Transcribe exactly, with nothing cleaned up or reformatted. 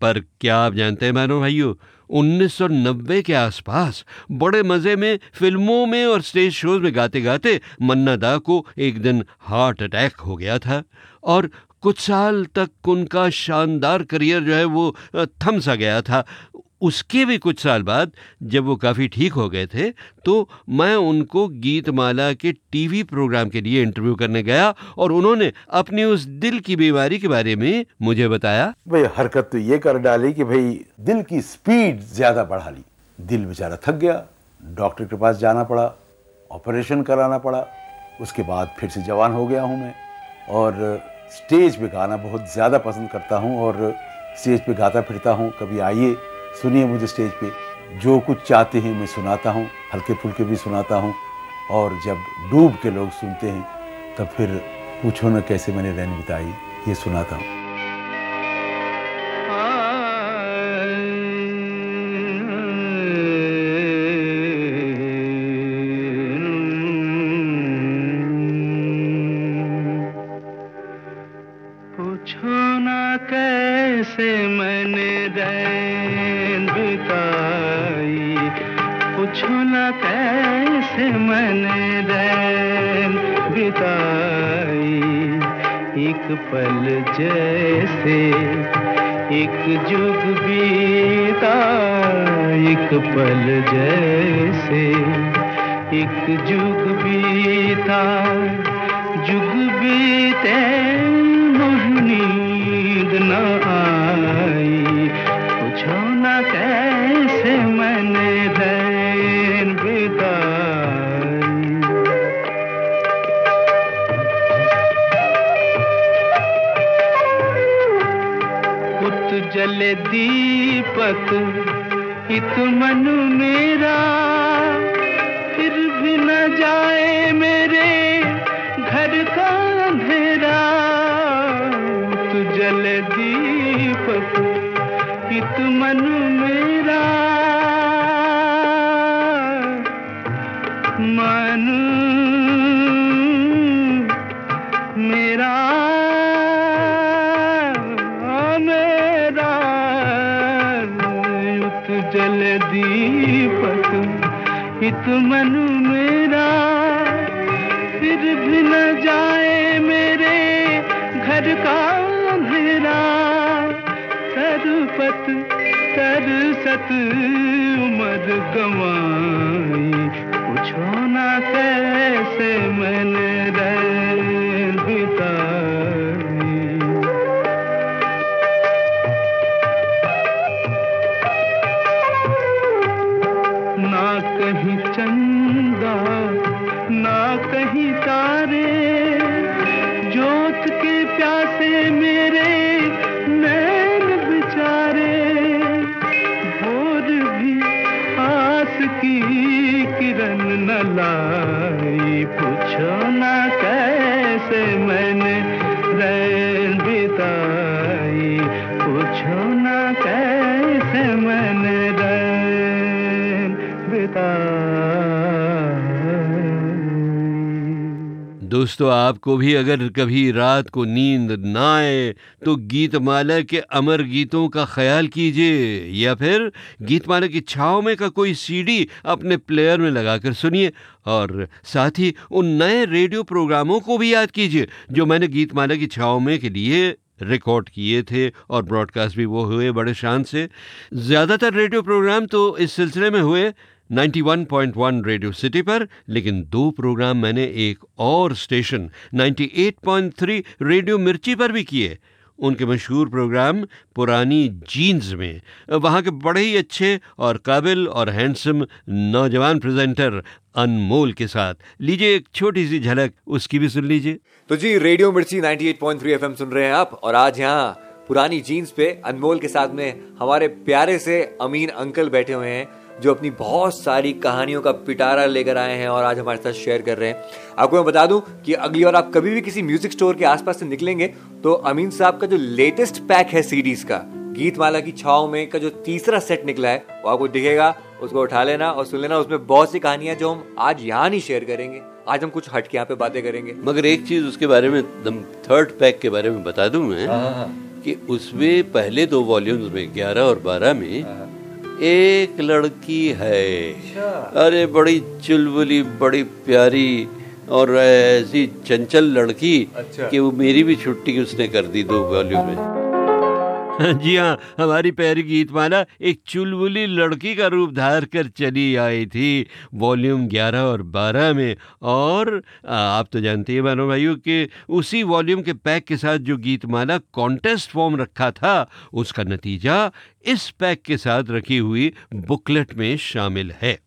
पर क्या आप जानते हैं बहनों भाइयों, उन्नीस सौ नब्बे के आसपास बड़े मजे में फिल्मों में और स्टेज शोज में गाते गाते मन्ना दा को एक दिन हार्ट अटैक हो गया था और कुछ साल तक उनका शानदार करियर जो है वो थम सा गया था। उसके भी कुछ साल बाद जब वो काफ़ी ठीक हो गए थे तो मैं उनको गीतमाला के टीवी प्रोग्राम के लिए इंटरव्यू करने गया और उन्होंने अपनी उस दिल की बीमारी के बारे में मुझे बताया। भाई हरकत तो ये कर डाली कि भाई दिल की स्पीड ज़्यादा बढ़ा ली, दिल बेचारा थक गया, डॉक्टर के पास जाना पड़ा, ऑपरेशन कराना पड़ा। उसके बाद फिर से जवान हो गया हूँ मैं और स्टेज पे गाना बहुत ज़्यादा पसंद करता हूँ और स्टेज पे गाता फिरता हूँ। कभी आइए सुनिए मुझे स्टेज पे, जो कुछ चाहते हैं मैं सुनाता हूँ, हल्के फुल्के भी सुनाता हूँ और जब डूब के लोग सुनते हैं तब फिर पूछो न कैसे मैंने रैन बिताई ये सुनाता हूँ। पूछो न कैसे मैंने रैन बिताई, पूछो न कैसे मैंने रैन बिताई, एक पल जैसे एक जुग बीता, एक पल जैसे एक जुग बीता, जुग बीते नींद न आई, पूछो न कैसे मैंने रैन बिताई। उत जले दीपक इत मन मेरा, फिर भी न जाए मेरे घर का अंधेरा। जल दीपक इत मन मेरा, मन मेरा मेरा, उत जल दीपक इत मन मेरा, फिर भी न जाए मेरे घर का अंधेरा। तरपत तरसत उम्र गंवाई, पूछो न कैसे मैंने रैन बिताई। ना कहीं चंदा ना कहीं तारे, जोत के प्यासे मेरे नैन बेचारे, भोर भी आस की किरण न लाई, पूछो न कैसे मैंने रैन बिताई, पूछो न कैसे मैंने रैन बिताई। दोस्तों, आपको भी अगर कभी रात को नींद ना आए तो गीतमाला के अमर गीतों का ख्याल कीजिए या फिर गीतमाला की छाव में का कोई सीडी अपने प्लेयर में लगाकर सुनिए और साथ ही उन नए रेडियो प्रोग्रामों को भी याद कीजिए जो मैंने गीतमाला की छाव में के लिए रिकॉर्ड किए थे और ब्रॉडकास्ट भी वो हुए बड़े शान से। ज़्यादातर रेडियो प्रोग्राम तो इस सिलसिले में हुए इक्यानवे पॉइंट एक रेडियो सिटी पर, लेकिन दो प्रोग्राम मैंने एक और स्टेशन अट्ठानवे पॉइंट तीन रेडियो मिर्ची पर भी किए। उनके मशहूर प्रोग्राम पुरानी जीन्स में वहाँ के बड़े ही अच्छे और काबिल और हैंडसम नौजवान प्रेजेंटर अनमोल के साथ। लीजिए एक छोटी सी झलक उसकी भी सुन लीजिए। तो जी, रेडियो मिर्ची अट्ठानवे पॉइंट तीन एफएम सुन रहे हैं आप और आज यहाँ पुरानी जीन्स पे अनमोल के साथ में हमारे प्यारे से अमीन अंकल बैठे हुए हैं जो अपनी बहुत सारी कहानियों का पिटारा लेकर आए हैं और आज हमारे साथ शेयर कर रहे हैं। आपको मैं बता दूं कि अगली बार आप कभी भी किसी म्यूजिक स्टोर के आसपास से निकलेंगे तो अमीन साहब का जो लेटेस्ट पैक है सीडीज का, गीतमाला की छाव में का जो तीसरा सेट निकला है वो आपको दिखेगा, उसको उठा लेना और सुन लेना। उसमें बहुत सी कहानियां जो हम आज यहाँ नहीं शेयर करेंगे, आज हम कुछ हट के यहाँ पे बातें करेंगे। मगर एक चीज उसके बारे में, थर्ड पैक के बारे में बता दूं मैं कि उसमें पहले दो वॉल्यूम्स में ग्यारह और बारह में एक लड़की है, अरे बड़ी चुलबुली, बड़ी प्यारी और ऐसी चंचल लड़की अच्छा। कि वो मेरी भी छुट्टी उसने कर दी दो वॉल्यूम में। जी हाँ, हमारी प्यारी गीतमाला एक चुलबुली लड़की का रूप धार कर चली आई थी वॉल्यूम ग्यारह और बारह में। और आप तो जानते हैं बहनों भाइयों कि उसी वॉल्यूम के पैक के साथ जो गीतमाला कॉन्टेस्ट फॉर्म रखा था, उसका नतीजा इस पैक के साथ रखी हुई बुकलेट में शामिल है।